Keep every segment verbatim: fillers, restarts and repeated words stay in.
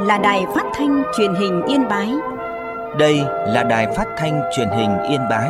là Đài Phát thanh Truyền hình Yên Bái. Đây là Đài Phát thanh Truyền hình Yên Bái.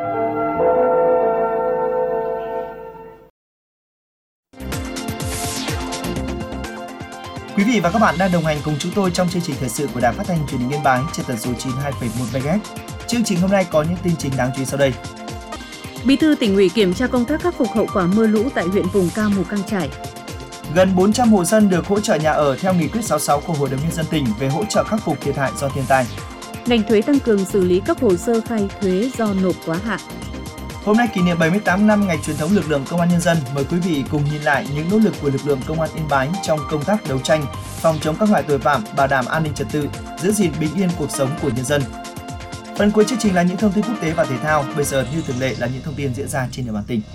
Quý vị và các bạn đang đồng hành cùng chúng tôi trong chương trình thời sự của Đài Phát thanh Truyền hình Yên Bái trên tần số chín mươi hai phẩy một mê ga héc. Chương trình hôm nay có những tin chính đáng chú ý sau đây. Bí thư Tỉnh ủy kiểm tra công tác khắc phục hậu quả mưa lũ tại huyện vùng cao Mù Cang Chải. Gần bốn trăm hộ dân được hỗ trợ nhà ở theo nghị quyết sáu mươi sáu của Hội đồng Nhân dân tỉnh về hỗ trợ khắc phục thiệt hại do thiên tai. Ngành thuế tăng cường xử lý cấp hồ sơ khai thuế do nộp quá hạn. Hôm nay kỷ niệm bảy mươi tám năm ngày truyền thống lực lượng Công an Nhân dân, mời quý vị cùng nhìn lại những nỗ lực của lực lượng Công an Yên Bái trong công tác đấu tranh, phòng chống các loại tội phạm, bảo đảm an ninh trật tự, giữ gìn bình yên cuộc sống của nhân dân. Phần cuối chương trình là những thông tin quốc tế và thể thao. Bây giờ như thường lệ là những thông tin diễn ra trên địa bàn tỉnh.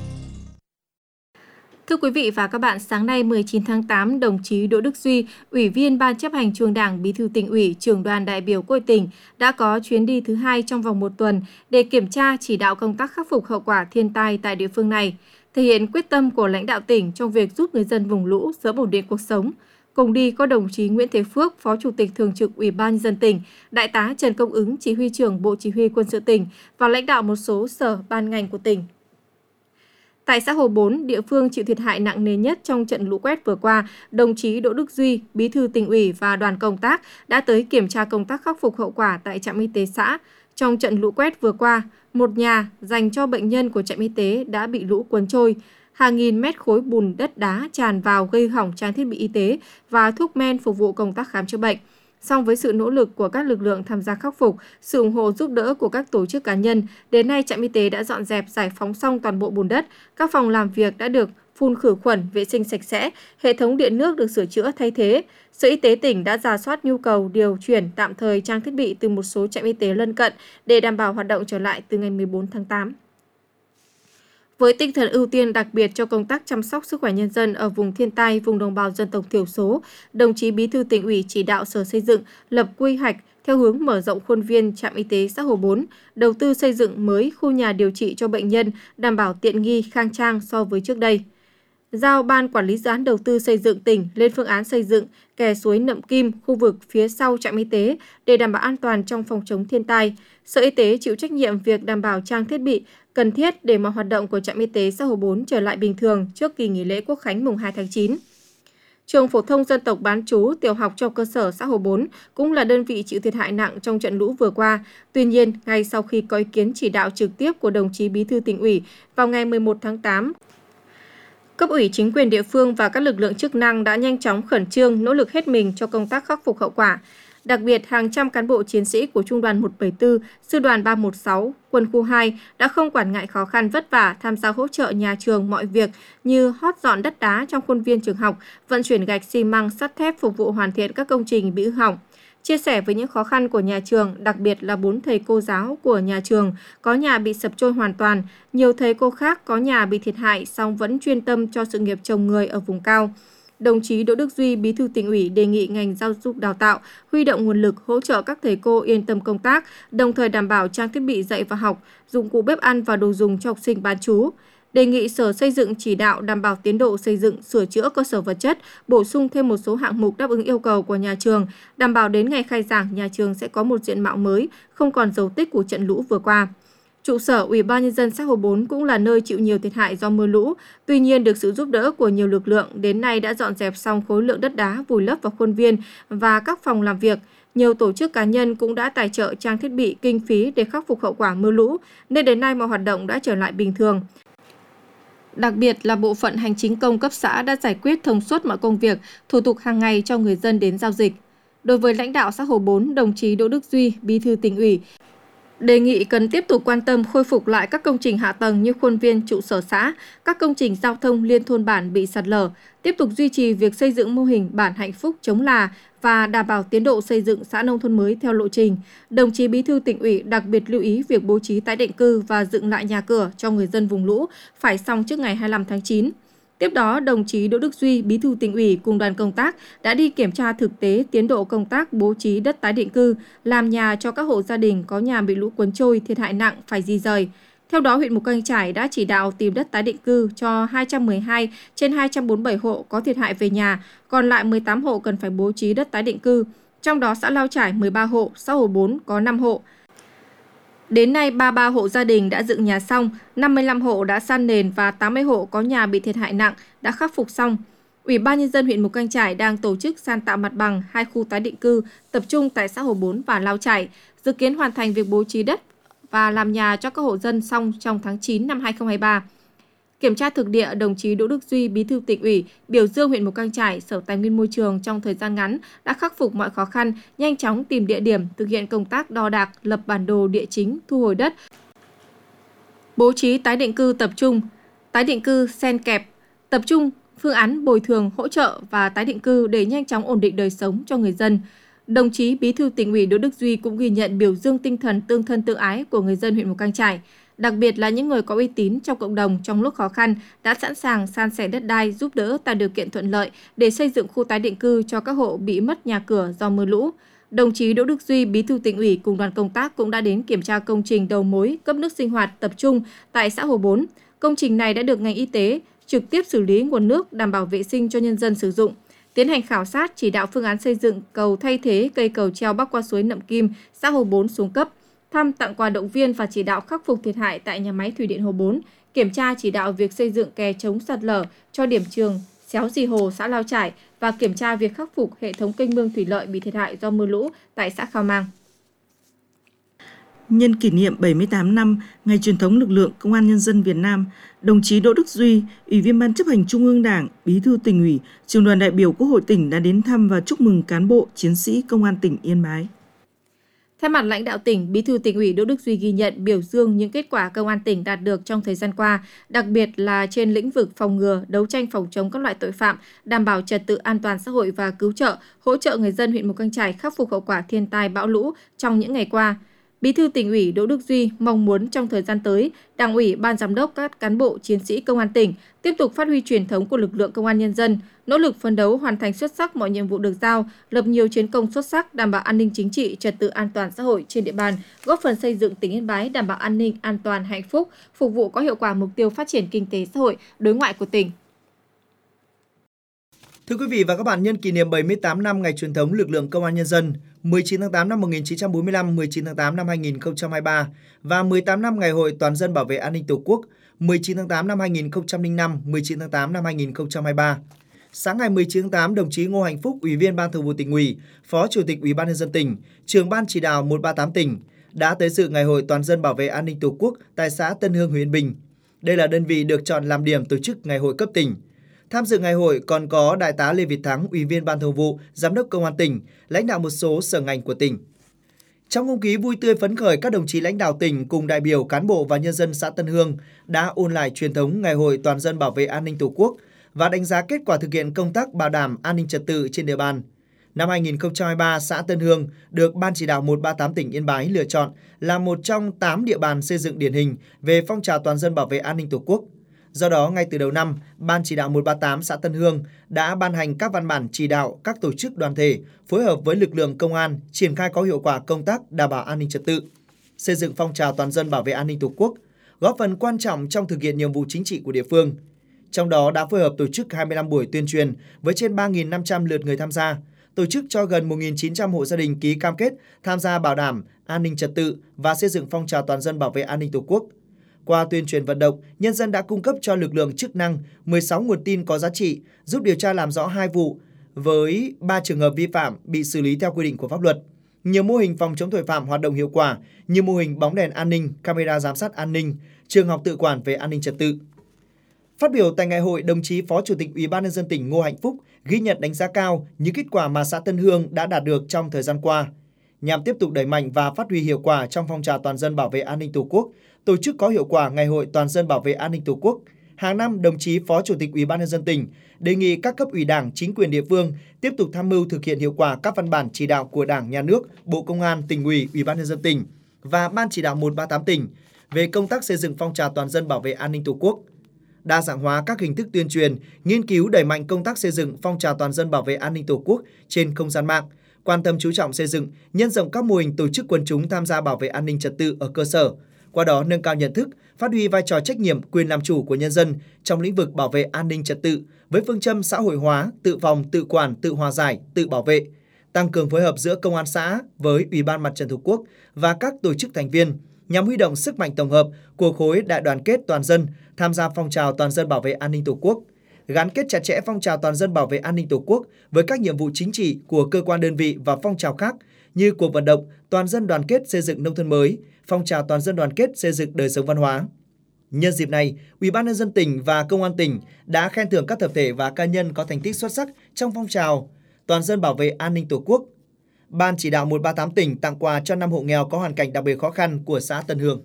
Thưa quý vị và các bạn, sáng nay mười chín tháng tám, đồng chí Đỗ Đức Duy, Ủy viên Ban chấp hành Trung ương Đảng, Bí thư Tỉnh ủy, Trưởng đoàn đại biểu Quốc hội tỉnh đã có chuyến đi thứ hai trong vòng một tuần để kiểm tra chỉ đạo công tác khắc phục hậu quả thiên tai tại địa phương này, thể hiện quyết tâm của lãnh đạo tỉnh trong việc giúp người dân vùng lũ sớm ổn định cuộc sống. Cùng đi có đồng chí Nguyễn Thế Phước, Phó Chủ tịch Thường trực Ủy ban Nhân dân tỉnh, Đại tá Trần Công Ứng, Chỉ huy trưởng Bộ Chỉ huy Quân sự tỉnh và lãnh đạo một số sở ban ngành của tỉnh. Tại xã Hồ Bốn, địa phương chịu thiệt hại nặng nề nhất trong trận lũ quét vừa qua, đồng chí Đỗ Đức Duy, Bí thư Tỉnh ủy và đoàn công tác đã tới kiểm tra công tác khắc phục hậu quả tại trạm y tế xã. Trong trận lũ quét vừa qua, một nhà dành cho bệnh nhân của trạm y tế đã bị lũ cuốn trôi. Hàng nghìn mét khối bùn đất đá tràn vào gây hỏng trang thiết bị y tế và thuốc men phục vụ công tác khám chữa bệnh. Song với sự nỗ lực của các lực lượng tham gia khắc phục, sự ủng hộ giúp đỡ của các tổ chức cá nhân, đến nay trạm y tế đã dọn dẹp giải phóng xong toàn bộ bùn đất, các phòng làm việc đã được phun khử khuẩn, vệ sinh sạch sẽ, hệ thống điện nước được sửa chữa thay thế. Sở Y tế tỉnh đã rà soát nhu cầu điều chuyển tạm thời trang thiết bị từ một số trạm y tế lân cận để đảm bảo hoạt động trở lại từ ngày mười bốn tháng tám. Với tinh thần ưu tiên đặc biệt cho công tác chăm sóc sức khỏe nhân dân ở vùng thiên tai, vùng đồng bào dân tộc thiểu số, đồng chí Bí thư Tỉnh ủy chỉ đạo Sở Xây dựng lập quy hoạch theo hướng mở rộng khuôn viên trạm y tế xã Hồ Bốn, đầu tư xây dựng mới khu nhà điều trị cho bệnh nhân, đảm bảo tiện nghi, khang trang so với trước đây. Giao Ban Quản lý Dự án Đầu tư xây dựng tỉnh lên phương án xây dựng kè suối Nậm Kim, khu vực phía sau trạm y tế để đảm bảo an toàn trong phòng chống thiên tai. Sở Y tế chịu trách nhiệm việc đảm bảo trang thiết bị cần thiết để mọi hoạt động của trạm y tế xã Hồ Bốn trở lại bình thường trước kỳ nghỉ lễ Quốc khánh mùng hai tháng chín. Trường phổ thông dân tộc bán trú tiểu học cho cơ sở xã Hồ Bốn cũng là đơn vị chịu thiệt hại nặng trong trận lũ vừa qua. Tuy nhiên, ngay sau khi có ý kiến chỉ đạo trực tiếp của đồng chí Bí thư Tỉnh ủy vào ngày mười một tháng tám, cấp ủy chính quyền địa phương và các lực lượng chức năng đã nhanh chóng khẩn trương nỗ lực hết mình cho công tác khắc phục hậu quả. Đặc biệt, hàng trăm cán bộ chiến sĩ của Trung đoàn một bảy tư, Sư đoàn ba một sáu, Quân khu hai đã không quản ngại khó khăn vất vả tham gia hỗ trợ nhà trường mọi việc như hót dọn đất đá trong khuôn viên trường học, vận chuyển gạch xi măng sắt thép phục vụ hoàn thiện các công trình bị hư hỏng. Chia sẻ với những khó khăn của nhà trường, đặc biệt là bốn thầy cô giáo của nhà trường có nhà bị sập trôi hoàn toàn, nhiều thầy cô khác có nhà bị thiệt hại song vẫn chuyên tâm cho sự nghiệp trồng người ở vùng cao. Đồng chí Đỗ Đức Duy, Bí thư Tỉnh ủy đề nghị ngành giáo dục đào tạo huy động nguồn lực hỗ trợ các thầy cô yên tâm công tác, đồng thời đảm bảo trang thiết bị dạy và học, dụng cụ bếp ăn và đồ dùng cho học sinh bán trú. Đề nghị Sở Xây dựng chỉ đạo đảm bảo tiến độ xây dựng, sửa chữa cơ sở vật chất, bổ sung thêm một số hạng mục đáp ứng yêu cầu của nhà trường, đảm bảo đến ngày khai giảng nhà trường sẽ có một diện mạo mới, không còn dấu tích của trận lũ vừa qua. Trụ sở Ủy ban Nhân dân xã Hồ Bốn cũng là nơi chịu nhiều thiệt hại do mưa lũ. Tuy nhiên, được sự giúp đỡ của nhiều lực lượng, đến nay đã dọn dẹp xong khối lượng đất đá vùi lấp vào khuôn viên và các phòng làm việc. Nhiều tổ chức cá nhân cũng đã tài trợ trang thiết bị, kinh phí để khắc phục hậu quả mưa lũ, nên đến nay mọi hoạt động đã trở lại bình thường. Đặc biệt là bộ phận hành chính công cấp xã đã giải quyết thông suốt mọi công việc, thủ tục hàng ngày cho người dân đến giao dịch. Đối với lãnh đạo xã Hồ Bốn, đồng chí Đỗ Đức Duy, Bí thư Tỉnh ủy, đề nghị cần tiếp tục quan tâm khôi phục lại các công trình hạ tầng như khuôn viên trụ sở xã, các công trình giao thông liên thôn bản bị sạt lở, tiếp tục duy trì việc xây dựng mô hình bản hạnh phúc chống là và đảm bảo tiến độ xây dựng xã nông thôn mới theo lộ trình. Đồng chí Bí thư Tỉnh ủy đặc biệt lưu ý việc bố trí tái định cư và dựng lại nhà cửa cho người dân vùng lũ phải xong trước ngày hai mươi lăm tháng chín. Tiếp đó, đồng chí Đỗ Đức Duy, Bí thư Tỉnh ủy cùng đoàn công tác đã đi kiểm tra thực tế tiến độ công tác bố trí đất tái định cư, làm nhà cho các hộ gia đình có nhà bị lũ cuốn trôi thiệt hại nặng phải di rời. Theo đó, huyện Mù Cang Chải đã chỉ đạo tìm đất tái định cư cho hai trăm mười hai trên hai trăm bốn mươi bảy hộ có thiệt hại về nhà, còn lại mười tám hộ cần phải bố trí đất tái định cư. Trong đó, xã Lao Chải mười ba hộ, xã Hồ Bốn có năm hộ. Đến nay, ba mươi ba hộ gia đình đã dựng nhà xong, năm mươi lăm hộ đã san nền và tám mươi hộ có nhà bị thiệt hại nặng đã khắc phục xong. Ủy ban Nhân dân huyện Mù Cang Chải đang tổ chức san tạo mặt bằng hai khu tái định cư tập trung tại xã Hồ Bốn và Lao Chải, dự kiến hoàn thành việc bố trí đất và làm nhà cho các hộ dân xong trong tháng chín năm hai nghìn không trăm hai mươi ba. Kiểm tra thực địa, đồng chí Đỗ Đức Duy, Bí thư Tỉnh ủy, biểu dương huyện Mù Cang Chải, Sở Tài nguyên Môi trường trong thời gian ngắn đã khắc phục mọi khó khăn, nhanh chóng tìm địa điểm, thực hiện công tác đo đạc, lập bản đồ địa chính, thu hồi đất, bố trí tái định cư tập trung, tái định cư xen kẹp, tập trung phương án bồi thường, hỗ trợ và tái định cư để nhanh chóng ổn định đời sống cho người dân. Đồng chí Bí thư Tỉnh ủy Đỗ Đức Duy cũng ghi nhận, biểu dương tinh thần tương thân tương ái của người dân huyện Mù Cang Chải, đặc biệt là những người có uy tín trong cộng đồng trong lúc khó khăn đã sẵn sàng san sẻ đất đai, giúp đỡ tạo điều kiện thuận lợi để xây dựng khu tái định cư cho các hộ bị mất nhà cửa do mưa lũ. Đồng chí Đỗ Đức Duy, Bí thư Tỉnh ủy cùng đoàn công tác cũng đã đến kiểm tra công trình đầu mối cấp nước sinh hoạt tập trung tại xã Hồ Bốn. Công trình này đã được ngành y tế trực tiếp xử lý nguồn nước, đảm bảo vệ sinh cho nhân dân sử dụng. Tiến hành khảo sát, chỉ đạo phương án xây dựng cầu thay thế cây cầu treo bắc qua suối Nậm Kim, xã Hồ Bốn xuống cấp, thăm tặng quà động viên và chỉ đạo khắc phục thiệt hại tại nhà máy thủy điện Hồ Bốn, kiểm tra chỉ đạo việc xây dựng kè chống sạt lở cho điểm trường Xéo Dì Hồ, xã Lao Chải và kiểm tra việc khắc phục hệ thống kênh mương thủy lợi bị thiệt hại do mưa lũ tại xã Khao Mang. Nhân kỷ niệm bảy mươi tám năm Ngày truyền thống lực lượng Công an Nhân dân Việt Nam, đồng chí Đỗ Đức Duy, Ủy viên Ban chấp hành Trung ương Đảng, Bí thư Tỉnh ủy, Trưởng đoàn đại biểu Quốc hội tỉnh đã đến thăm và chúc mừng cán bộ, chiến sĩ Công an tỉnh Yên Bái. Thay mặt lãnh đạo tỉnh, Bí thư Tỉnh ủy Đỗ Đức Duy ghi nhận, biểu dương những kết quả Công an tỉnh đạt được trong thời gian qua, đặc biệt là trên lĩnh vực phòng ngừa, đấu tranh phòng chống các loại tội phạm, đảm bảo trật tự an toàn xã hội và cứu trợ, hỗ trợ người dân huyện Mù Cang Chải khắc phục hậu quả thiên tai bão lũ trong những ngày qua. Bí thư Tỉnh ủy Đỗ Đức Duy mong muốn trong thời gian tới, Đảng ủy, Ban giám đốc, các cán bộ, chiến sĩ Công an tỉnh tiếp tục phát huy truyền thống của lực lượng Công an Nhân dân, nỗ lực phấn đấu hoàn thành xuất sắc mọi nhiệm vụ được giao, lập nhiều chiến công xuất sắc, đảm bảo an ninh chính trị, trật tự an toàn xã hội trên địa bàn, góp phần xây dựng tỉnh Yên Bái đảm bảo an ninh, an toàn, hạnh phúc, phục vụ có hiệu quả mục tiêu phát triển kinh tế xã hội, đối ngoại của tỉnh. Thưa quý vị và các bạn, nhân kỷ niệm bảy mươi tám năm Ngày truyền thống lực lượng Công an Nhân dân, mười chín tháng tám năm một nghìn chín trăm bốn mươi lăm, mười chín tháng tám năm hai nghìn không trăm hai mươi ba và mười tám năm Ngày hội toàn dân bảo vệ an ninh Tổ quốc, mười chín tháng tám năm hai nghìn không trăm lẻ năm, mười chín tháng tám năm hai nghìn không trăm hai mươi ba. Sáng ngày mười chín tháng tám, đồng chí Ngô Hạnh Phúc, Ủy viên Ban Thường vụ Tỉnh ủy, Phó Chủ tịch Ủy ban Nhân dân tỉnh, Trưởng ban chỉ đạo một ba tám tỉnh đã tới dự Ngày hội toàn dân bảo vệ an ninh Tổ quốc tại xã Tân Hương, huyện Yên Bình. Đây là đơn vị được chọn làm điểm tổ chức ngày hội cấp tỉnh. Tham dự ngày hội còn có Đại tá Lê Việt Thắng, Ủy viên Ban Thường vụ, Giám đốc Công an tỉnh, lãnh đạo một số sở ngành của tỉnh. Trong không khí vui tươi phấn khởi, các đồng chí lãnh đạo tỉnh cùng đại biểu, cán bộ và nhân dân xã Tân Hương đã ôn lại truyền thống Ngày hội toàn dân bảo vệ an ninh Tổ quốc và đánh giá kết quả thực hiện công tác bảo đảm an ninh trật tự trên địa bàn. Năm hai nghìn không trăm hai mươi ba, xã Tân Hương được Ban chỉ đạo một ba tám tỉnh Yên Bái lựa chọn là một trong tám địa bàn xây dựng điển hình về phong trào toàn dân bảo vệ an ninh Tổ quốc. Do đó, ngay từ đầu năm, Ban chỉ đạo một ba tám xã Tân Hương đã ban hành các văn bản chỉ đạo các tổ chức đoàn thể phối hợp với lực lượng công an triển khai có hiệu quả công tác đảm bảo an ninh trật tự, xây dựng phong trào toàn dân bảo vệ an ninh Tổ quốc, góp phần quan trọng trong thực hiện nhiệm vụ chính trị của địa phương. Trong đó đã phối hợp tổ chức hai mươi lăm buổi tuyên truyền với trên ba nghìn năm trăm lượt người tham gia, tổ chức cho gần một nghìn chín trăm hộ gia đình ký cam kết tham gia bảo đảm an ninh trật tự và xây dựng phong trào toàn dân bảo vệ an ninh Tổ quốc. Qua tuyên truyền vận động, nhân dân đã cung cấp cho lực lượng chức năng mười sáu nguồn tin có giá trị, giúp điều tra làm rõ hai vụ với ba trường hợp vi phạm bị xử lý theo quy định của pháp luật. Nhiều mô hình phòng chống tội phạm hoạt động hiệu quả như mô hình bóng đèn an ninh, camera giám sát an ninh, trường học tự quản về an ninh trật tự. Phát biểu tại ngày hội, đồng chí Phó Chủ tịch Ủy ban Nhân dân tỉnh Ngô Hạnh Phúc ghi nhận đánh giá cao những kết quả mà xã Tân Hương đã đạt được trong thời gian qua. Nhằm tiếp tục đẩy mạnh và phát huy hiệu quả trong phong trào toàn dân bảo vệ an ninh Tổ quốc, tổ chức có hiệu quả Ngày hội toàn dân bảo vệ an ninh Tổ quốc, hàng năm đồng chí Phó Chủ tịch Ủy ban Nhân dân tỉnh đề nghị các cấp ủy Đảng, chính quyền địa phương tiếp tục tham mưu thực hiện hiệu quả các văn bản chỉ đạo của Đảng, Nhà nước, Bộ Công an, Tỉnh ủy, Ủy ban Nhân dân tỉnh và Ban chỉ đạo một ba tám tỉnh về công tác xây dựng phong trào toàn dân bảo vệ an ninh Tổ quốc. Đa dạng hóa các hình thức tuyên truyền, nghiên cứu đẩy mạnh công tác xây dựng phong trào toàn dân bảo vệ an ninh Tổ quốc trên không gian mạng, quan tâm chú trọng xây dựng, nhân rộng các mô hình tổ chức quần chúng tham gia bảo vệ an ninh trật tự ở cơ sở, qua đó nâng cao nhận thức, phát huy vai trò trách nhiệm, quyền làm chủ của nhân dân trong lĩnh vực bảo vệ an ninh trật tự với phương châm xã hội hóa, tự phòng, tự quản, tự hòa giải, tự bảo vệ, tăng cường phối hợp giữa công an xã với Ủy ban Mặt trận Tổ quốc và các tổ chức thành viên nhằm huy động sức mạnh tổng hợp của khối đại đoàn kết toàn dân tham gia phong trào toàn dân bảo vệ an ninh Tổ quốc, gắn kết chặt chẽ phong trào toàn dân bảo vệ an ninh Tổ quốc với các nhiệm vụ chính trị của cơ quan đơn vị và phong trào khác như cuộc vận động toàn dân đoàn kết xây dựng nông thôn mới, phong trào toàn dân đoàn kết xây dựng đời sống văn hóa. Nhân dịp này, Ủy ban nhân dân tỉnh và Công an tỉnh đã khen thưởng các tập thể và cá nhân có thành tích xuất sắc trong phong trào toàn dân bảo vệ an ninh Tổ quốc. Ban chỉ đạo một ba tám tỉnh tặng quà cho năm hộ nghèo có hoàn cảnh đặc biệt khó khăn của xã Tân Hương.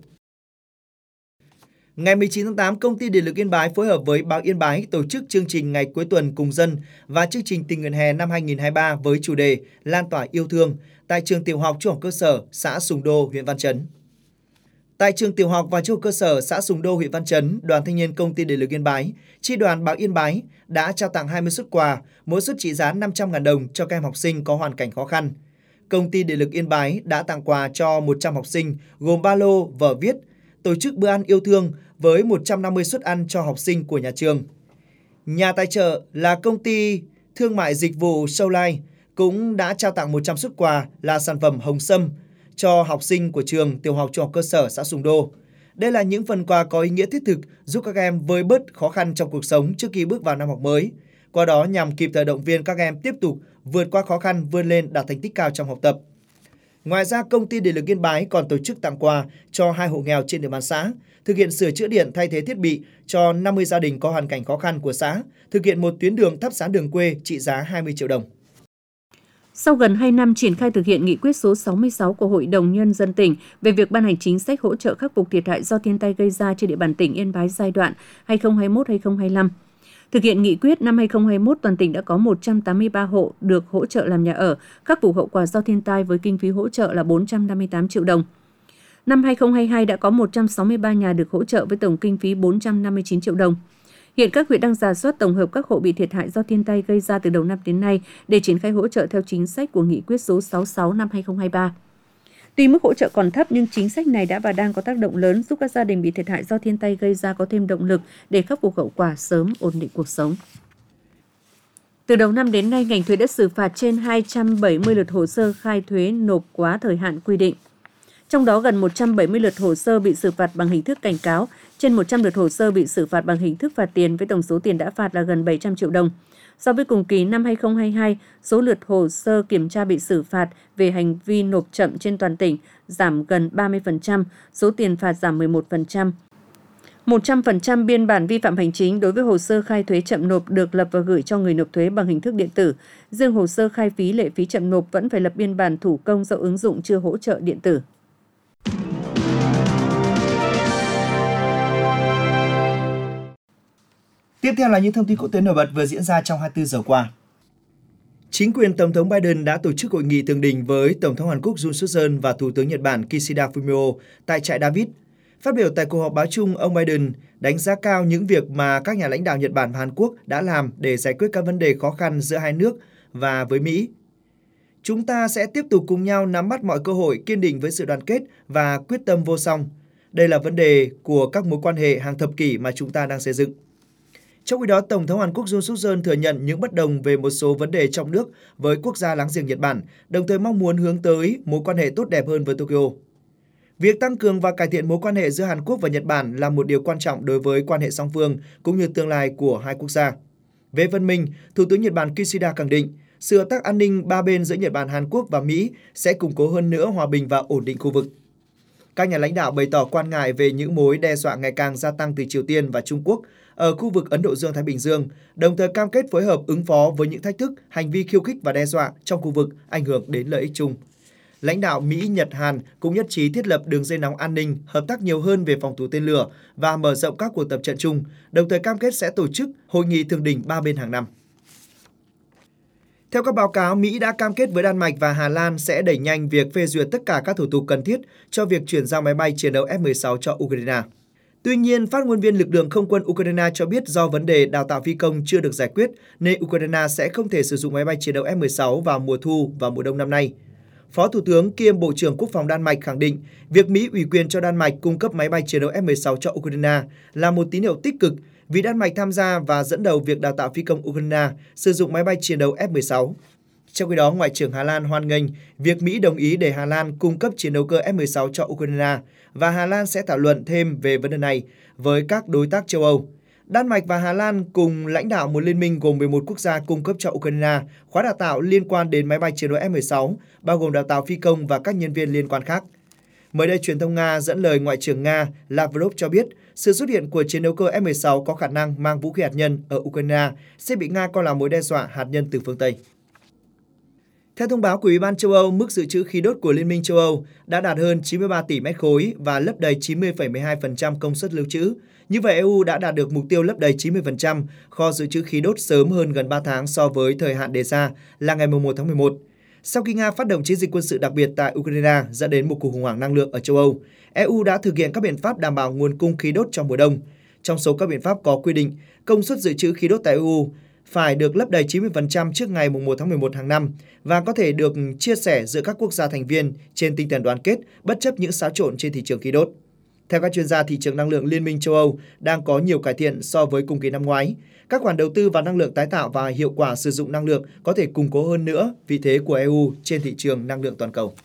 Ngày mười chín tháng tám, Công ty Điện lực Yên Bái phối hợp với Báo Yên Bái tổ chức chương trình Ngày cuối tuần cùng dân và chương trình Tình nguyện hè năm hai nghìn không trăm hai mươi ba với chủ đề Lan tỏa yêu thương tại trường tiểu học trung học cơ sở xã Sùng Đô, huyện Văn Chấn. Tại trường tiểu học và trung học cơ sở xã Sùng Đô, huyện Văn Chấn, Đoàn Thanh niên Công ty Điện lực Yên Bái, Chi đoàn Báo Yên Bái đã trao tặng hai mươi suất quà, mỗi suất trị giá năm trăm nghìn đồng cho các em học sinh có hoàn cảnh khó khăn. Công ty Điện lực Yên Bái đã tặng quà cho một trăm học sinh gồm ba lô, vở viết, tổ chức bữa ăn yêu thương với một trăm năm mươi suất ăn cho học sinh của nhà trường. Nhà tài trợ là Công ty Thương mại Dịch vụ Showline cũng đã trao tặng một trăm suất quà là sản phẩm hồng sâm cho học sinh của trường tiểu học trung học cơ sở xã Sùng Đô. Đây là những phần quà có ý nghĩa thiết thực giúp các em vơi bớt khó khăn trong cuộc sống trước khi bước vào năm học mới. Qua đó nhằm kịp thời động viên các em tiếp tục vượt qua khó khăn, vươn lên đạt thành tích cao trong học tập. Ngoài ra, Công ty Điện lực Yên Bái còn tổ chức tặng quà cho hai hộ nghèo trên địa bàn xã, thực hiện sửa chữa điện thay thế thiết bị cho năm mươi gia đình có hoàn cảnh khó khăn của xã, thực hiện một tuyến đường thắp sáng đường quê trị giá hai mươi triệu đồng. Sau gần hai năm triển khai thực hiện nghị quyết số sáu mươi sáu của Hội đồng Nhân dân tỉnh về việc ban hành chính sách hỗ trợ khắc phục thiệt hại do thiên tai gây ra trên địa bàn tỉnh Yên Bái giai đoạn hai nghìn không trăm hai mươi mốt đến hai nghìn không trăm hai mươi lăm. Thực hiện nghị quyết năm hai nghìn không trăm hai mươi mốt, toàn tỉnh đã có một trăm tám mươi ba hộ được hỗ trợ làm nhà ở, khắc phục hậu quả do thiên tai với kinh phí hỗ trợ là bốn trăm năm mươi tám triệu đồng. Năm hai nghìn không trăm hai mươi hai đã có một trăm sáu mươi ba nhà được hỗ trợ với tổng kinh phí bốn trăm năm mươi chín triệu đồng. Hiện các huyện đang rà soát tổng hợp các hộ bị thiệt hại do thiên tai gây ra từ đầu năm đến nay để triển khai hỗ trợ theo chính sách của nghị quyết số sáu mươi sáu năm hai nghìn không trăm hai mươi ba. Tuy mức hỗ trợ còn thấp nhưng chính sách này đã và đang có tác động lớn giúp các gia đình bị thiệt hại do thiên tai gây ra có thêm động lực để khắc phục hậu quả, sớm ổn định cuộc sống. Từ đầu năm đến nay, ngành thuế đã xử phạt trên hai trăm bảy mươi lượt hồ sơ khai thuế nộp quá thời hạn quy định. Trong đó gần một trăm bảy mươi lượt hồ sơ bị xử phạt bằng hình thức cảnh cáo, trên một trăm lượt hồ sơ bị xử phạt bằng hình thức phạt tiền với tổng số tiền đã phạt là gần bảy trăm triệu đồng. So với cùng kỳ năm hai nghìn không trăm hai mươi hai, số lượt hồ sơ kiểm tra bị xử phạt về hành vi nộp chậm trên toàn tỉnh giảm gần ba mươi phần trăm, số tiền phạt giảm mười một phần trăm. một trăm phần trăm biên bản vi phạm hành chính đối với hồ sơ khai thuế chậm nộp được lập và gửi cho người nộp thuế bằng hình thức điện tử. Riêng hồ sơ khai phí lệ phí chậm nộp vẫn phải lập biên bản thủ công do ứng dụng chưa hỗ trợ điện tử. Tiếp theo là những thông tin quốc tế nổi bật vừa diễn ra trong hai mươi tư giờ qua. Chính quyền Tổng thống Biden đã tổ chức hội nghị thượng đỉnh với Tổng thống Hàn Quốc Yoon suk yeol và Thủ tướng Nhật Bản Kishida Fumio tại trại David. Phát biểu tại cuộc họp báo chung, ông Biden đánh giá cao những việc mà các nhà lãnh đạo Nhật Bản và Hàn Quốc đã làm để giải quyết các vấn đề khó khăn giữa hai nước và với Mỹ. Chúng ta sẽ tiếp tục cùng nhau nắm bắt mọi cơ hội, kiên định với sự đoàn kết và quyết tâm vô song. Đây là vấn đề của các mối quan hệ hàng thập kỷ mà chúng ta đang xây dựng. Trong khi đó, Tổng thống Hàn Quốc Yoon suk yeol thừa nhận những bất đồng về một số vấn đề trong nước với quốc gia láng giềng Nhật Bản, đồng thời mong muốn hướng tới mối quan hệ tốt đẹp hơn với Tokyo. Việc tăng cường và cải thiện mối quan hệ giữa Hàn Quốc và Nhật Bản là một điều quan trọng đối với quan hệ song phương cũng như tương lai của hai quốc gia. Về phần mình, Thủ tướng Nhật Bản Kishida khẳng định sự hợp tác an ninh ba bên giữa Nhật Bản, Hàn Quốc và Mỹ sẽ củng cố hơn nữa hòa bình và ổn định khu vực. Các nhà lãnh đạo bày tỏ quan ngại về những mối đe dọa ngày càng gia tăng từ Triều Tiên và Trung Quốc ở khu vực Ấn Độ Dương-Thái Bình Dương, đồng thời cam kết phối hợp ứng phó với những thách thức, hành vi khiêu khích và đe dọa trong khu vực ảnh hưởng đến lợi ích chung. Lãnh đạo Mỹ, Nhật, Hàn cũng nhất trí thiết lập đường dây nóng an ninh, hợp tác nhiều hơn về phòng thủ tên lửa và mở rộng các cuộc tập trận chung, đồng thời cam kết sẽ tổ chức hội nghị thượng đỉnh ba bên hàng năm. Theo các báo cáo, Mỹ đã cam kết với Đan Mạch và Hà Lan sẽ đẩy nhanh việc phê duyệt tất cả các thủ tục cần thiết cho việc chuyển giao máy bay chiến đấu F mười sáu cho Ukraine. Tuy nhiên, phát ngôn viên lực lượng không quân Ukraine cho biết do vấn đề đào tạo phi công chưa được giải quyết, nên Ukraine sẽ không thể sử dụng máy bay chiến đấu F mười sáu vào mùa thu và mùa đông năm nay. Phó Thủ tướng kiêm Bộ trưởng Quốc phòng Đan Mạch khẳng định việc Mỹ ủy quyền cho Đan Mạch cung cấp máy bay chiến đấu F mười sáu cho Ukraine là một tín hiệu tích cực vì Đan Mạch tham gia và dẫn đầu việc đào tạo phi công Ukraine sử dụng máy bay chiến đấu F mười sáu. Trong khi đó, Ngoại trưởng Hà Lan hoan nghênh việc Mỹ đồng ý để Hà Lan cung cấp chiến đấu cơ F mười sáu cho Ukraine và Hà Lan sẽ thảo luận thêm về vấn đề này với các đối tác châu Âu. Đan Mạch và Hà Lan cùng lãnh đạo một liên minh gồm mười một quốc gia cung cấp cho Ukraine khóa đào tạo liên quan đến máy bay chiến đấu F mười sáu, bao gồm đào tạo phi công và các nhân viên liên quan khác. Mới đây, truyền thông Nga dẫn lời Ngoại trưởng Nga Lavrov cho biết sự xuất hiện của chiến đấu cơ F mười sáu có khả năng mang vũ khí hạt nhân ở Ukraine sẽ bị Nga coi là mối đe dọa hạt nhân từ phương Tây. Theo thông báo của Ủy ban châu Âu, mức dự trữ khí đốt của Liên minh châu Âu đã đạt hơn chín mươi ba tỷ mét khối và lấp đầy chín mươi phẩy mười hai phần trăm công suất lưu trữ. Như vậy, e u đã đạt được mục tiêu lấp đầy chín mươi phần trăm kho dự trữ khí đốt sớm hơn gần ba tháng so với thời hạn đề ra là ngày mùng một tháng mười một. Sau khi Nga phát động chiến dịch quân sự đặc biệt tại Ukraine dẫn đến một cuộc khủng hoảng năng lượng ở châu Âu, e u đã thực hiện các biện pháp đảm bảo nguồn cung khí đốt trong mùa đông. Trong số các biện pháp có quy định, công suất dự trữ khí đốt tại e u phải được lấp đầy chín mươi phần trăm trước ngày mùng một tháng mười một hàng năm và có thể được chia sẻ giữa các quốc gia thành viên trên tinh thần đoàn kết bất chấp những xáo trộn trên thị trường khí đốt. Theo các chuyên gia, thị trường năng lượng Liên minh châu Âu đang có nhiều cải thiện so với cùng kỳ năm ngoái. Các khoản đầu tư vào năng lượng tái tạo và hiệu quả sử dụng năng lượng có thể củng cố hơn nữa vị thế của e u trên thị trường năng lượng toàn cầu.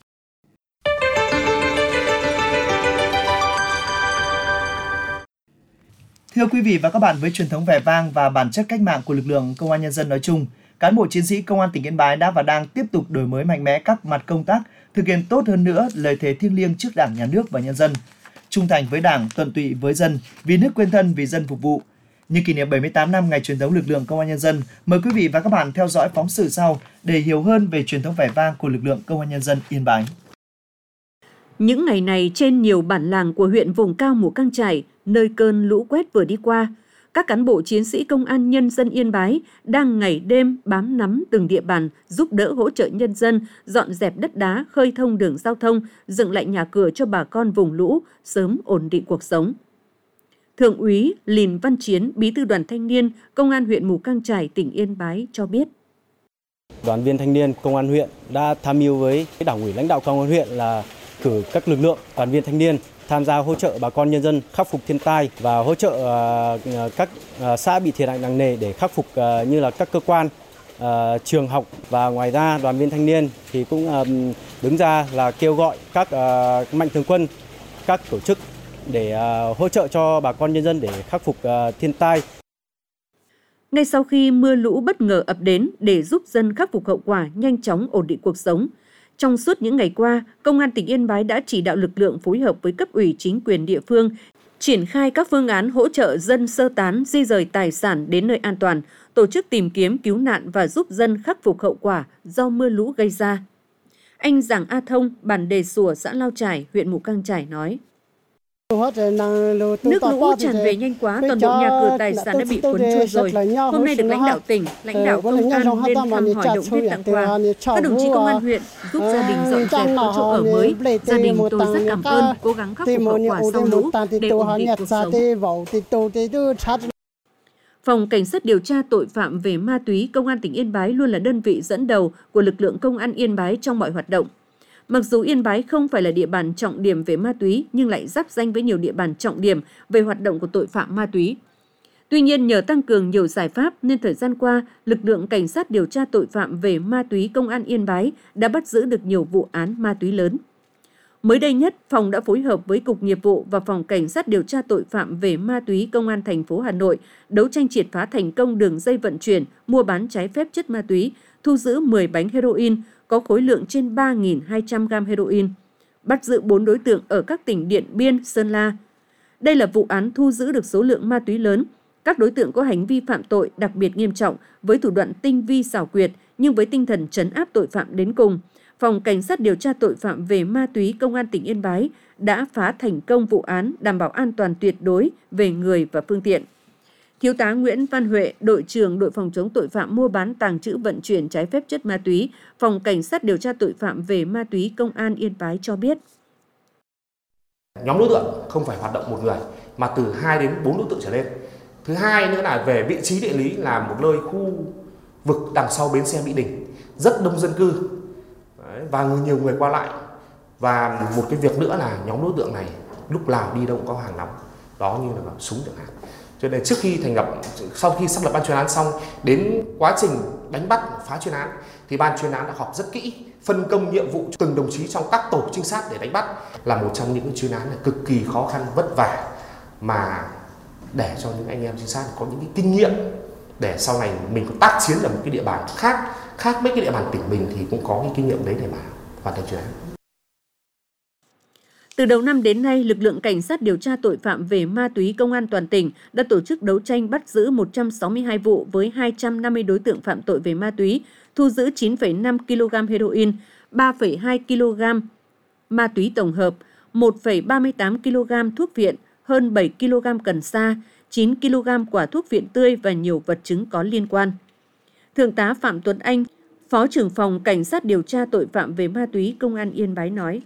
Thưa quý vị và các bạn, với truyền thống vẻ vang và bản chất cách mạng của lực lượng Công an Nhân dân nói chung, cán bộ chiến sĩ Công an tỉnh Yên Bái đã và đang tiếp tục đổi mới mạnh mẽ các mặt công tác, thực hiện tốt hơn nữa lời thề thiêng liêng trước Đảng, Nhà nước và nhân dân, trung thành với Đảng, tận tụy với dân, vì nước quên thân, vì dân phục vụ. Nhân kỷ niệm bảy mươi tám năm ngày truyền thống lực lượng Công an Nhân dân, mời quý vị và các bạn theo dõi phóng sự sau để hiểu hơn về truyền thống vẻ vang của lực lượng Công an Nhân dân Yên Bái. Những ngày này trên nhiều bản làng của huyện vùng cao Mù Cang Chải, nơi cơn lũ quét vừa đi qua, các cán bộ chiến sĩ Công an Nhân dân Yên Bái đang ngày đêm bám nắm từng địa bàn, giúp đỡ hỗ trợ nhân dân dọn dẹp đất đá, khơi thông đường giao thông, dựng lại nhà cửa cho bà con vùng lũ, sớm ổn định cuộc sống. Thượng úy Lìn Văn Chiến, Bí thư Đoàn Thanh niên Công an huyện Mù Cang Chải, tỉnh Yên Bái cho biết. Đoàn viên thanh niên Công an huyện đã tham mưu với Đảng ủy lãnh đạo Công an huyện là cử các lực lượng đoàn viên thanh niên tham gia hỗ trợ bà con nhân dân khắc phục thiên tai và hỗ trợ các xã bị thiệt hại nặng nề để khắc phục như là các cơ quan, trường học, và ngoài ra đoàn viên thanh niên thì cũng đứng ra là kêu gọi các mạnh thường quân, các tổ chức để hỗ trợ cho bà con nhân dân để khắc phục thiên tai. Ngay sau khi mưa lũ bất ngờ ập đến để giúp dân khắc phục hậu quả, nhanh chóng ổn định cuộc sống, trong suốt những ngày qua, Công an tỉnh Yên Bái đã chỉ đạo lực lượng phối hợp với cấp ủy chính quyền địa phương triển khai các phương án hỗ trợ dân sơ tán, di rời tài sản đến nơi an toàn, tổ chức tìm kiếm cứu nạn và giúp dân khắc phục hậu quả do mưa lũ gây ra. Anh Giàng A Thông, bản Đề Sùa, xã Lao Chải, huyện Mù Cang Chải nói: Nước lũ tràn về nhanh quá, toàn bộ nhà cửa tài sản đã bị cuốn trôi rồi. Hôm nay được lãnh đạo tỉnh, lãnh đạo công an lên thăm hỏi động viên tặng quà. Các đồng chí công an huyện giúp gia đình dọn dẹp có chỗ ở mới. Gia đình tôi rất cảm ơn, cố gắng khắc phục hậu quả sau lũ để ổn định cuộc sống. Phòng Cảnh sát điều tra tội phạm về ma túy Công an tỉnh Yên Bái luôn là đơn vị dẫn đầu của lực lượng Công an Yên Bái trong mọi hoạt động. Mặc dù Yên Bái không phải là địa bàn trọng điểm về ma túy nhưng lại giáp danh với nhiều địa bàn trọng điểm về hoạt động của tội phạm ma túy. Tuy nhiên, nhờ tăng cường nhiều giải pháp nên thời gian qua, lực lượng Cảnh sát điều tra tội phạm về ma túy Công an Yên Bái đã bắt giữ được nhiều vụ án ma túy lớn. Mới đây nhất, phòng đã phối hợp với Cục Nghiệp vụ và Phòng Cảnh sát điều tra tội phạm về ma túy Công an thành phố Hà Nội đấu tranh triệt phá thành công đường dây vận chuyển, mua bán trái phép chất ma túy, thu giữ mười bánh heroin, có khối lượng trên ba nghìn hai trăm gam heroin, bắt giữ bốn đối tượng ở các tỉnh Điện Biên, Sơn La. Đây là vụ án thu giữ được số lượng ma túy lớn. Các đối tượng có hành vi phạm tội đặc biệt nghiêm trọng với thủ đoạn tinh vi xảo quyệt nhưng với tinh thần trấn áp tội phạm đến cùng. Phòng Cảnh sát điều tra tội phạm về ma túy Công an tỉnh Yên Bái đã phá thành công vụ án đảm bảo an toàn tuyệt đối về người và phương tiện. Thiếu tá Nguyễn Văn Huệ, đội trưởng đội phòng chống tội phạm mua bán tàng trữ vận chuyển trái phép chất ma túy, Phòng Cảnh sát điều tra tội phạm về ma túy Công an Yên Bái cho biết. Nhóm đối tượng không phải hoạt động một người mà từ hai đến bốn đối tượng trở lên. Thứ hai nữa là về vị trí địa lý là một nơi khu vực đằng sau bến xe Mỹ Đình, rất đông dân cư. Đấy, và nhiều người qua lại. Và một cái việc nữa là nhóm đối tượng này lúc nào đi đâu cũng có hàng nóng, đó như là súng chẳng hạn. Cho nên trước khi thành lập, sau khi xác lập ban chuyên án xong, đến quá trình đánh bắt phá chuyên án thì ban chuyên án đã họp rất kỹ, phân công nhiệm vụ cho từng đồng chí trong các tổ trinh sát để đánh bắt, là một trong những chuyên án này cực kỳ khó khăn vất vả, mà để cho những anh em trinh sát có những cái kinh nghiệm để sau này mình có tác chiến ở một cái địa bàn khác khác với cái địa bàn tỉnh mình thì cũng có cái kinh nghiệm đấy để mà hoàn thành chuyên án. Từ đầu năm đến nay, lực lượng Cảnh sát điều tra tội phạm về ma túy Công an toàn tỉnh đã tổ chức đấu tranh bắt giữ một trăm sáu mươi hai vụ với hai trăm năm mươi đối tượng phạm tội về ma túy, thu giữ chín phẩy năm ki lô gam heroin, ba phẩy hai ki lô gam ma túy tổng hợp, một phẩy ba mươi tám ki lô gam thuốc viện, hơn bảy ki lô gam cần sa, chín ki lô gam quả thuốc viện tươi và nhiều vật chứng có liên quan. Thượng tá Phạm Tuấn Anh, Phó trưởng phòng Cảnh sát điều tra tội phạm về ma túy Công an Yên Bái nói: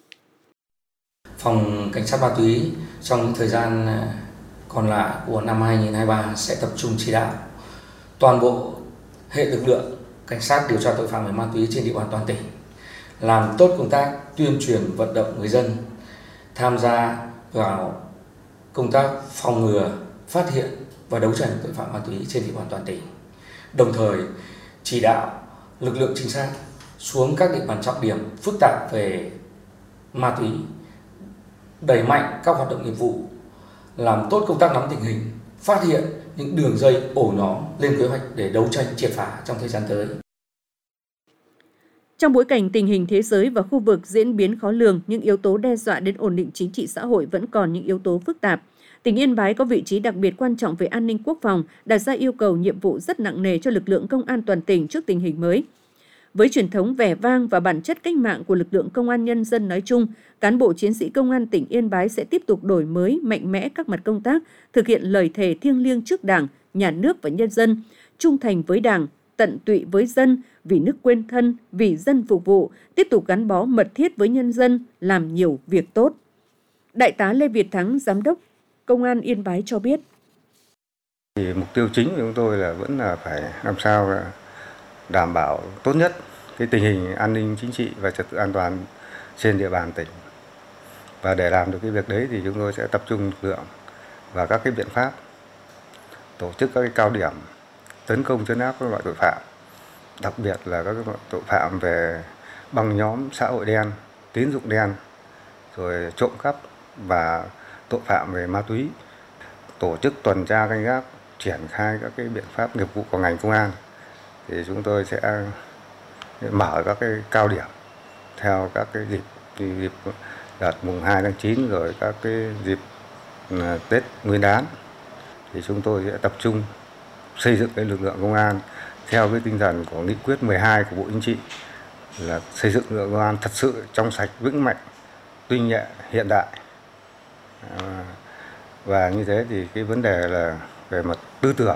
Phòng Cảnh sát ma túy trong những thời gian còn lại của năm hai nghìn không trăm hai mươi ba sẽ tập trung chỉ đạo toàn bộ hệ lực lượng Cảnh sát điều tra tội phạm về ma túy trên địa bàn toàn tỉnh làm tốt công tác tuyên truyền vận động người dân tham gia vào công tác phòng ngừa, phát hiện và đấu tranh tội phạm ma túy trên địa bàn toàn tỉnh. Đồng thời chỉ đạo lực lượng trinh sát xuống các địa bàn trọng điểm phức tạp về ma túy, đẩy mạnh các hoạt động nghiệp vụ, làm tốt công tác nắm tình hình, phát hiện những đường dây ổ nhóm, lên kế hoạch để đấu tranh triệt phá trong thời gian tới. Trong bối cảnh tình hình thế giới và khu vực diễn biến khó lường, những yếu tố đe dọa đến ổn định chính trị xã hội vẫn còn những yếu tố phức tạp. Tỉnh Yên Bái có vị trí đặc biệt quan trọng về an ninh quốc phòng, đặt ra yêu cầu nhiệm vụ rất nặng nề cho lực lượng công an toàn tỉnh trước tình hình mới. Với truyền thống vẻ vang và bản chất cách mạng của lực lượng công an nhân dân nói chung, cán bộ chiến sĩ công an tỉnh Yên Bái sẽ tiếp tục đổi mới mạnh mẽ các mặt công tác, thực hiện lời thề thiêng liêng trước Đảng, Nhà nước và nhân dân, trung thành với Đảng, tận tụy với dân, vì nước quên thân, vì dân phục vụ, tiếp tục gắn bó mật thiết với nhân dân, làm nhiều việc tốt. Đại tá Lê Việt Thắng, Giám đốc Công an Yên Bái cho biết: Thì mục tiêu chính của chúng tôi là vẫn là phải làm sao là đảm bảo tốt nhất cái tình hình an ninh chính trị và trật tự an toàn trên địa bàn tỉnh. Và để làm được cái việc đấy thì chúng tôi sẽ tập trung lực lượng và các cái biện pháp, tổ chức các cái cao điểm tấn công trấn áp các loại tội phạm, đặc biệt là các loại tội phạm về băng nhóm xã hội đen, tín dụng đen, rồi trộm cắp và tội phạm về ma túy, tổ chức tuần tra canh gác, triển khai các cái biện pháp nghiệp vụ của ngành công an. Thì chúng tôi sẽ mở các cái cao điểm theo các cái dịp dịp đợt mùng hai tháng chín rồi các cái dịp Tết Nguyên đán. Thì chúng tôi sẽ tập trung xây dựng cái lực lượng công an theo cái tinh thần của nghị quyết mười hai của Bộ Chính trị là xây dựng lực lượng công an thật sự trong sạch, vững mạnh, tinh nhuệ, hiện đại. À, và như thế thì cái vấn đề là về mặt tư tưởng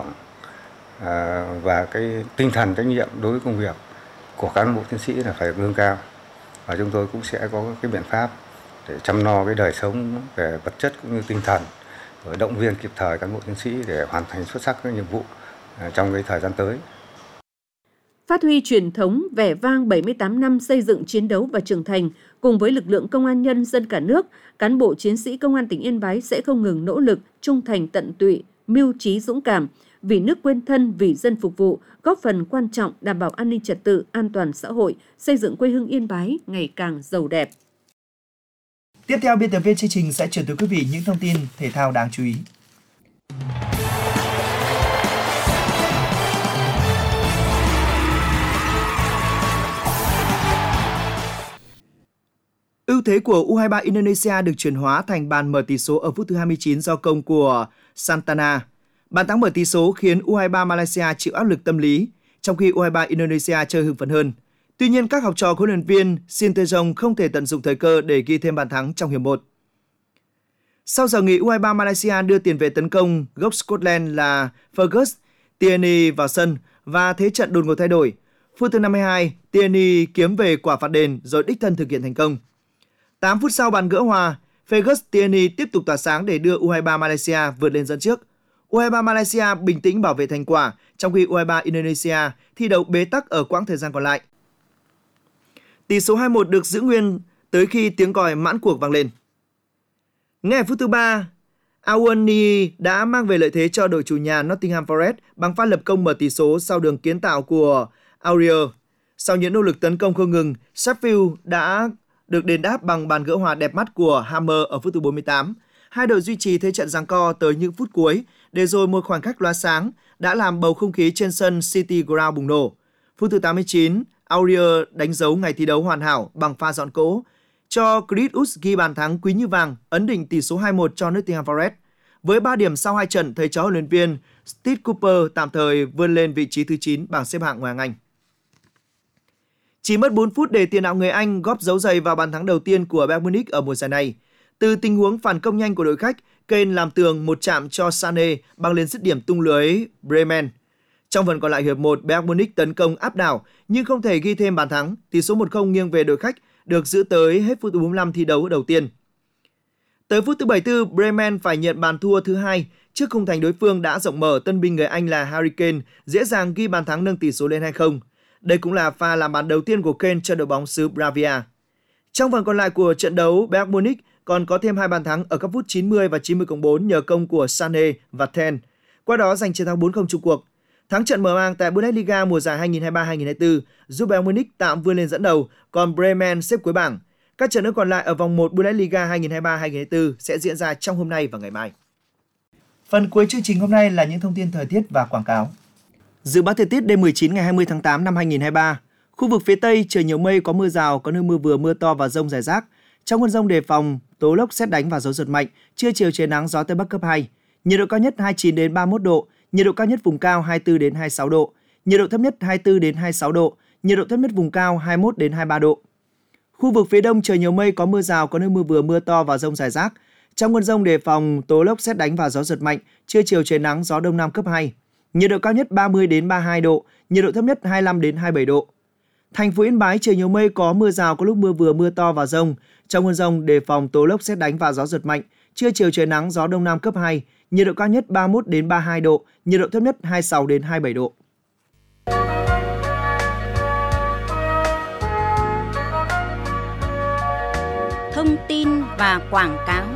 à, và cái tinh thần trách nhiệm đối với công việc của cán bộ chiến sĩ là phải nâng cao. Và chúng tôi cũng sẽ có cái biện pháp để chăm lo cái đời sống về vật chất cũng như tinh thần, rồi động viên kịp thời cán bộ chiến sĩ để hoàn thành xuất sắc các nhiệm vụ trong cái thời gian tới. Phát huy truyền thống vẻ vang bảy mươi tám năm xây dựng, chiến đấu và trưởng thành, cùng với lực lượng công an nhân dân cả nước, cán bộ chiến sĩ công an tỉnh Yên Bái sẽ không ngừng nỗ lực, trung thành tận tụy, mưu trí dũng cảm, vì nước quên thân, vì dân phục vụ, góp phần quan trọng đảm bảo an ninh trật tự, an toàn xã hội, xây dựng quê hương Yên Bái ngày càng giàu đẹp. Tiếp theo, biên tập viên chương trình sẽ chuyển tới quý vị những thông tin thể thao đáng chú ý. Ưu thế của u hai ba Indonesia được chuyển hóa thành bàn mở tỷ số ở phút thứ hai mươi chín do công của Santana. Bàn thắng mở tỷ số khiến u hai ba Malaysia chịu áp lực tâm lý, trong khi u hai ba Indonesia chơi hưng phấn hơn. Tuy nhiên, các học trò huấn luyện viên Sinteyong không thể tận dụng thời cơ để ghi thêm bàn thắng trong hiệp một. Sau giờ nghỉ, u hai ba Malaysia đưa tiền vệ tấn công gốc Scotland là Fergus Tierney vào sân và thế trận đột ngột thay đổi. Phút thứ năm mươi hai, Tierney kiếm về quả phạt đền rồi đích thân thực hiện thành công. tám phút sau bàn gỡ hòa, Fergus Tierney tiếp tục tỏa sáng để đưa u hai ba Malaysia vượt lên dẫn trước. u hai ba Malaysia bình tĩnh bảo vệ thành quả, trong khi u hai ba Indonesia thi đấu bế tắc ở quãng thời gian còn lại. Tỷ số hai một được giữ nguyên tới khi tiếng còi mãn cuộc vang lên. Ngay ở phút thứ ba, Awoniyi đã mang về lợi thế cho đội chủ nhà Nottingham Forest bằng pha lập công mở tỷ số sau đường kiến tạo của Aurier. Sau những nỗ lực tấn công không ngừng, Sheffield đã được đền đáp bằng bàn gỡ hòa đẹp mắt của Hammer ở phút thứ bốn mươi tám. Hai đội duy trì thế trận giằng co tới những phút cuối, để rồi một khoảnh khắc lóa sáng đã làm bầu không khí trên sân City Ground bùng nổ. Phút thứ tám mươi chín, Aurier đánh dấu ngày thi đấu hoàn hảo bằng pha dọn cỗ, cho Chris Wood ghi bàn thắng quý như vàng, ấn định tỷ số hai một cho Nottingham Forest. Với ba điểm sau hai trận, thầy trò huấn luyện viên Steve Cooper tạm thời vươn lên vị trí thứ chín bảng xếp hạng Ngoại hạng Anh. Chỉ mất bốn phút để tiền đạo người Anh góp dấu giày vào bàn thắng đầu tiên của Bayern Munich ở mùa giải này. Từ tình huống phản công nhanh của đội khách, Kane làm tường một chạm cho Sané bằng lên dứt điểm tung lưới Bremen. Trong phần còn lại hiệp một, Bayern Munich tấn công áp đảo nhưng không thể ghi thêm bàn thắng. Tỷ số một không nghiêng về đội khách được giữ tới hết phút thứ bốn mươi lăm thi đấu đầu tiên. Tới phút thứ bảy mươi tư, Bremen phải nhận bàn thua thứ hai trước khung thành đối phương đã rộng mở. Tân binh người Anh là Harry Kane dễ dàng ghi bàn thắng nâng tỷ số lên hai không. Đây cũng là pha làm bàn đầu tiên của Kane cho đội bóng xứ Bravia. Trong phần còn lại của trận đấu, Bayern Munich còn có thêm hai bàn thắng ở các phút chín mươi và chín mươi cộng bốn nhờ công của Sané và Ten, qua đó giành chiến thắng bốn không chung cuộc. Thắng trận mở màn tại Bundesliga mùa giải hai nghìn không trăm hai mươi ba hai nghìn không trăm hai mươi tư giúp Bayern Munich tạm vươn lên dẫn đầu, còn Bremen xếp cuối bảng. Các trận đấu còn lại ở vòng một Bundesliga hai nghìn không trăm hai mươi ba hai nghìn không trăm hai mươi tư sẽ diễn ra trong hôm nay và ngày mai. Phần cuối chương trình hôm nay là những thông tin thời tiết và quảng cáo. Dự báo thời tiết đêm mười chín ngày hai mươi tháng tám năm hai nghìn không trăm hai mươi ba. Khu vực phía Tây trời nhiều mây, có mưa rào, có nơi mưa vừa mưa to và dông rải rác. Trong cơn dông đề phòng tố lốc, sét đánh và gió giật mạnh. Trưa chiều trời nắng, gió tây bắc cấp hai. Nhiệt độ cao nhất hai mươi chín đến ba mươi mốt độ, nhiệt độ cao nhất vùng cao hai mươi tư đến hai mươi sáu độ, nhiệt độ thấp nhất hai mươi tư đến hai mươi sáu độ, nhiệt độ thấp nhất vùng cao hai mươi mốt đến hai mươi ba độ. Khu vực phía Đông trời nhiều mây, có mưa rào, có nơi mưa vừa mưa to và dông rải rác. Trong cơn dông đề phòng tố lốc, sét đánh và gió giật mạnh. Trưa chiều trời nắng, gió đông nam cấp hai. Nhiệt độ cao nhất ba mươi đến ba mươi hai độ, nhiệt độ thấp nhất hai mươi lăm đến hai mươi bảy độ. Thành phố Yên Bái trời nhiều mây, có mưa rào, có lúc mưa vừa mưa to và dông. Trong cơn dông đề phòng tố lốc, sét đánh và gió giật mạnh. Trưa chiều trời nắng, gió đông nam cấp hai. Nhiệt độ cao nhất ba mươi mốt đến ba mươi hai độ, nhiệt độ thấp nhất hai mươi sáu đến hai mươi bảy độ. Thông tin và quảng cáo.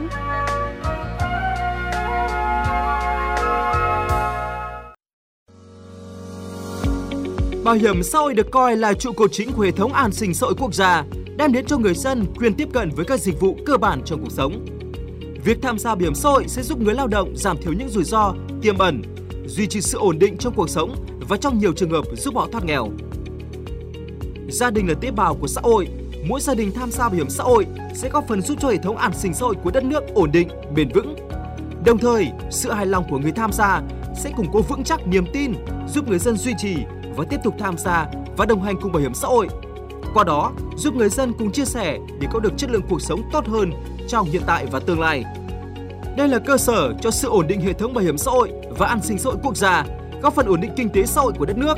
Bảo hiểm xã hội được coi là trụ cột chính của hệ thống an sinh xã hội quốc gia, đem đến cho người dân quyền tiếp cận với các dịch vụ cơ bản trong cuộc sống. Việc tham gia bảo hiểm xã hội sẽ giúp người lao động giảm thiểu những rủi ro tiềm ẩn, duy trì sự ổn định trong cuộc sống và trong nhiều trường hợp giúp họ thoát nghèo. Gia đình là tế bào của xã hội, mỗi gia đình tham gia bảo hiểm xã hội sẽ góp phần giúp cho hệ thống an sinh xã hội của đất nước ổn định, bền vững. Đồng thời, sự hài lòng của người tham gia sẽ củng cố vững chắc niềm tin, giúp người dân duy trì và tiếp tục tham gia và đồng hành cùng bảo hiểm xã hội. Qua đó, giúp người dân cùng chia sẻ để có được chất lượng cuộc sống tốt hơn trong hiện tại và tương lai. Đây là cơ sở cho sự ổn định hệ thống bảo hiểm xã hội và an sinh xã hội quốc gia, góp phần ổn định kinh tế xã hội của đất nước.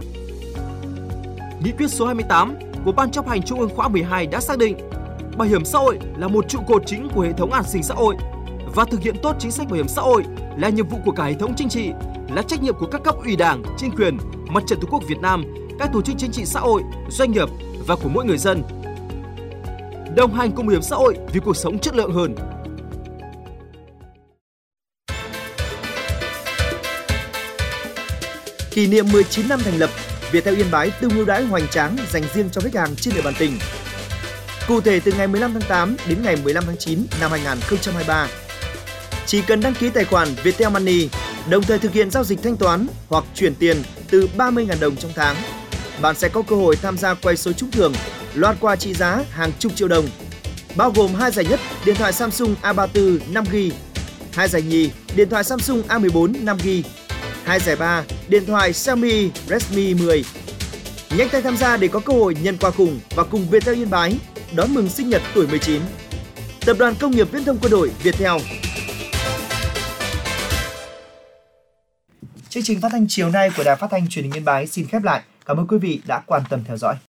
Nghị quyết số hai mươi tám của Ban chấp hành Trung ương khóa mười hai đã xác định bảo hiểm xã hội là một trụ cột chính của hệ thống an sinh xã hội và thực hiện tốt chính sách bảo hiểm xã hội là nhiệm vụ của cả hệ thống chính trị, là trách nhiệm của các cấp ủy Đảng, chính quyền, Mặt trận Tổ quốc Việt Nam, các tổ chức chính trị xã hội, doanh nghiệp và của mỗi người dân. Đồng hành cùng bảo hiểm xã hội vì cuộc sống chất lượng hơn. Kỷ niệm mười chín năm thành lập, Viettel Yên Bái tung ưu đãi hoành tráng dành riêng cho khách hàng trên địa bàn tỉnh. Cụ thể từ ngày mười lăm tháng tám đến ngày mười lăm tháng chín năm hai nghìn không trăm hai mươi ba, chỉ cần đăng ký tài khoản Viettel Money, đồng thời thực hiện giao dịch thanh toán hoặc chuyển tiền từ ba mươi nghìn đồng trong tháng, bạn sẽ có cơ hội tham gia quay số trúng thưởng, loạt quà trị giá hàng chục triệu đồng, bao gồm hai giải nhất điện thoại Samsung A ba mươi tư năm gi ga bai, hai giải nhì điện thoại Samsung A mười bốn năm gi ga bai, hai giải ba điện thoại Xiaomi Redmi mười. Nhanh tay tham gia để có cơ hội nhận quà khủng và cùng Viettel Yên Bái đón mừng sinh nhật tuổi mười chín. Tập đoàn Công nghiệp Viễn thông Quân đội Viettel. Chương trình phát thanh chiều nay của Đài Phát thanh Truyền hình Yên Bái xin khép lại. Cảm ơn quý vị đã quan tâm theo dõi.